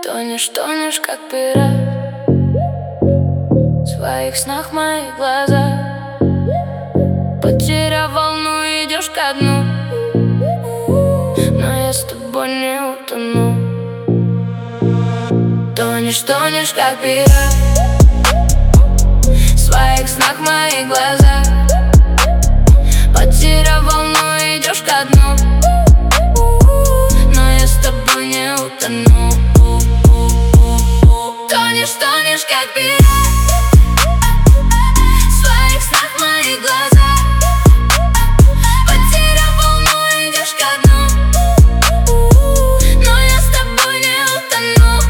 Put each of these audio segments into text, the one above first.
Тонешь, тонешь, как пират. В своих снах мои глаза. Потеряв волну, идешь ко дну. Но я с тобой не утону. Тонешь, тонешь, как пират. В своих снах мои глаза. Потеряв волну, идешь ко дну. Но я с тобой не утону. Тонешь, тонешь, как пират. В своих снах мои глаза. Потеряв волну, идешь ко дну. Но я с тобой не утону.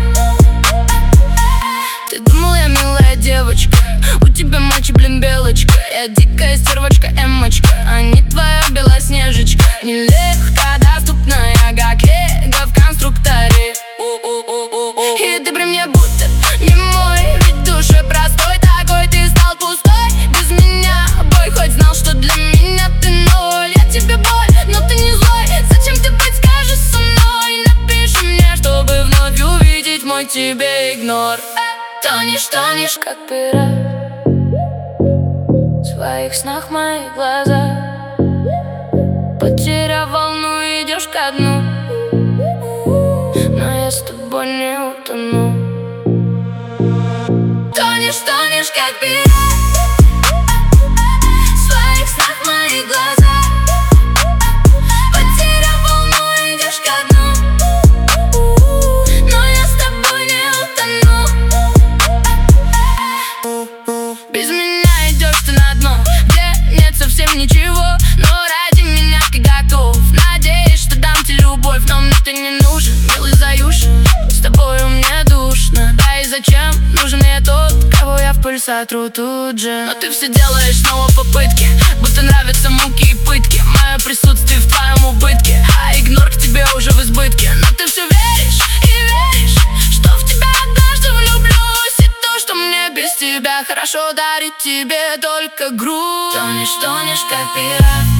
Ты думал, я милая девочка, у тебя мочи, блин, белочка. Я дикая стервочка, эмочка, а не твоя белоснежечка. Нелегко доступная, как лего в конструкторе. И ты при мне будто не мой, ведь душа простой такой. Ты стал пустой без меня, бой, хоть знал, что для меня ты ноль. Я тебе боль, но ты не злой. Зачем ты быть, скажешь, со мной? Напиши мне, чтобы вновь увидеть мой тебе игнор. Тонешь, тонешь, как пират. В своих снах мои глаза. Потеряв волну, идешь ко дну. Но я с тобой не утону. Тонешь, тонешь, как пират. В своих снах мои глаза. Потеряв волну, идешь ко дну. Но я с тобой не утону. Без меня идешь ты на дно, где нет совсем ничего. Но ради меня ты готов. Надеюсь, что дам тебе любовь, но мне ты не нужен, милый заюш. С тобою мне душно. Да и зачем нужен я тот, кого я в пыль сотру тут же? Но ты все делаешь снова попытки, будто нравятся муки и пытки. Мое присутствие в твоем убытке, а игнор к тебе уже в избытке. Но ты все веришь и веришь, что в тебя однажды влюблюсь. И то, что мне без тебя хорошо, дарит тебе только грусть. Тонешь, тонешь, как пират.